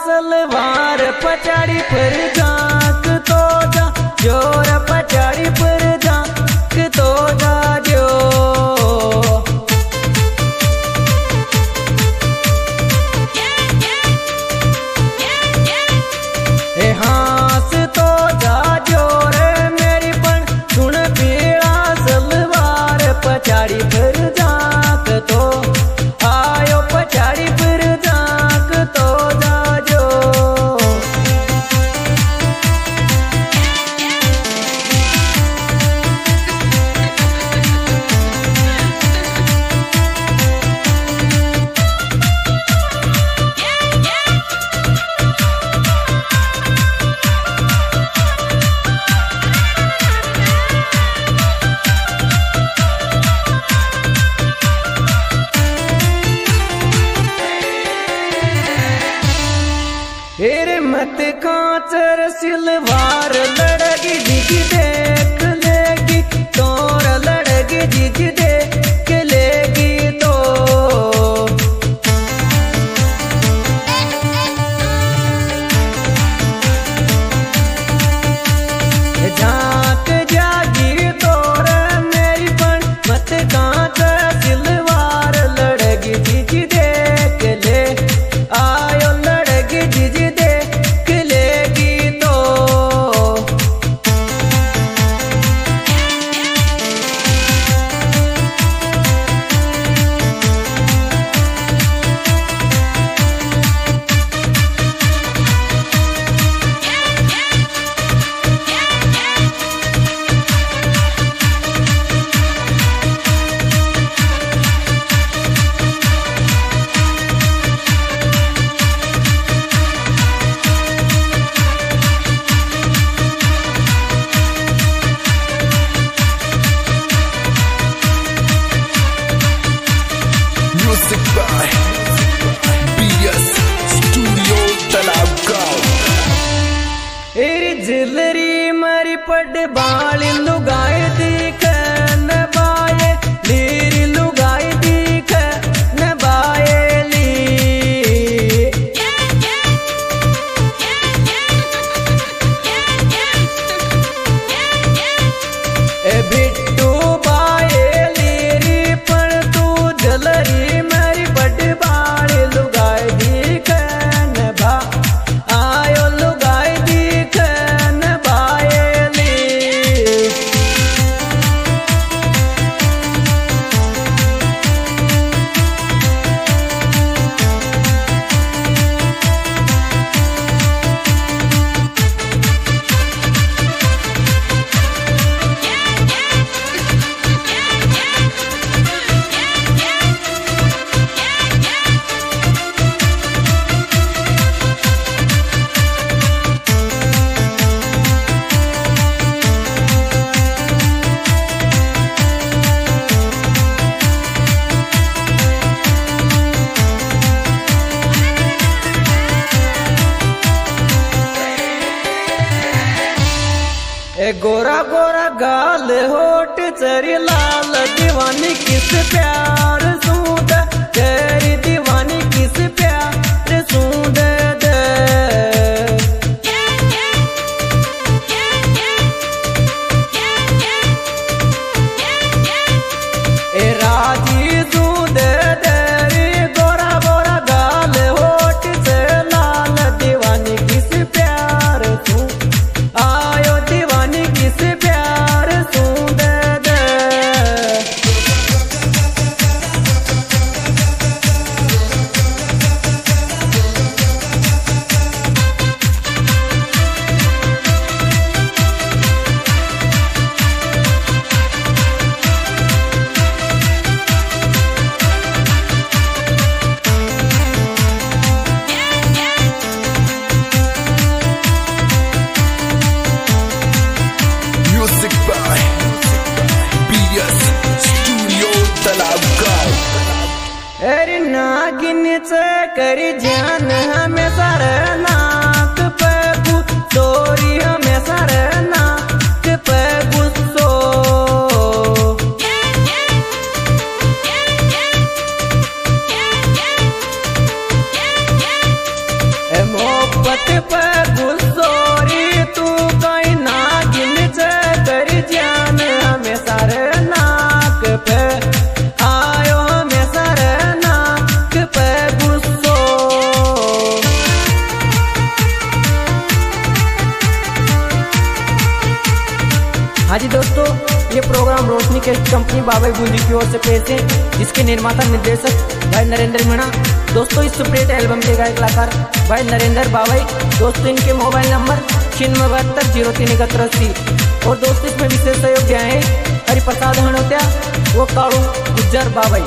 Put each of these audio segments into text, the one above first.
सलवार पचाड़ी पर झांक तो जा जोर पचाड़ी पर झांक तो जा जो हास तो जा जोर मेरी पण सुन पीड़ा सलवार पचाड़ी पर झांक तो आयो पचाड़ी पर झांक तो जा जो हेरे मत कांचर सिलवार लड़गी जिजी देख लेगी तोर लड़गी जिजी देख लेगी तो झांक जागी तोर मेरी पण मत कांचर सिलवार लड़गी जिजी देख ले आयो लड़गी जिजी देख लेगी तो Music by BS Studio Talabgaon. एरी जिलरी मरी पड बाली लुगाई दिख न बाये लीरी लुगाई दिख न बाये ली ए बिट्टू बाये लीरी पर तू जलरी मरी पड बाली लुगाई दिख न बा आयो लुगाई दिख न बाये ली ए गोरा गोरा गाल होठ चरी लाल दीवानी किस प्यार सूद तेरी दीवानी किस प्यार सूद दे ए राजी सूद तेरी गोरा गोरा गाल होठ से लाल दीवानी किस प्यार सू आयो दीवानी किस प्यार सूद दे Music by BS Studio Talabgaon. अरे नागिन से करी जान हमें सारे नाक पे गुस्सोरी हमें सारे नाक पे गुस्सो ए हाँ जी दोस्तों, ये प्रोग्राम रोशनी के कंपनी बाबा बूंदी की ओर से पेश है, जिसके निर्माता निर्देशक भाई नरेंद्र मीणा। दोस्तों इस सुपरहिट एल्बम के गायक कलाकार भाई नरेंद्र बाबाई। दोस्तों इनके मोबाइल नंबर 9672037180। और दोस्तों इसमें विशेष सहयोग दिया है हरिप्रसाद हणोत्या वो काड़ू गुज्जर बाबाई।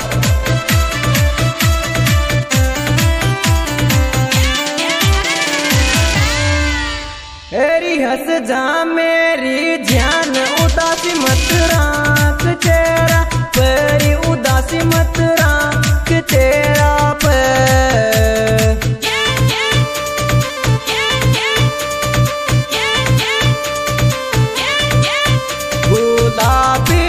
हेरी हंस जा मेरी जान उदासी मत राख चेहरा परी उदासी मत राख चेहरा पर गुलाबी